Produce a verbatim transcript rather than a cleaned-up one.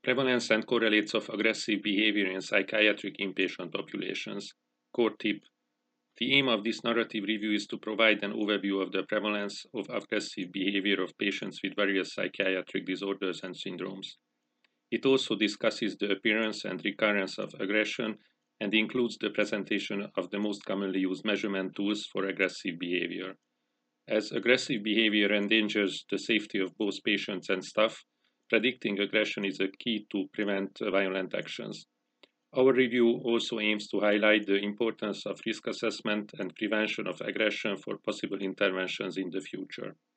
Prevalence and correlates of aggressive behavior in psychiatric inpatient populations. Core tip. The aim of this narrative review is to provide an overview of the prevalence of aggressive behavior of patients with various psychiatric disorders and syndromes. It also discusses the appearance and recurrence of aggression and includes the presentation of the most commonly used measurement tools for aggressive behavior. As aggressive behavior endangers the safety of both patients and staff, predicting aggression is a key to prevent violent actions. Our review also aims to highlight the importance of risk assessment and prevention of aggression for possible interventions in the future.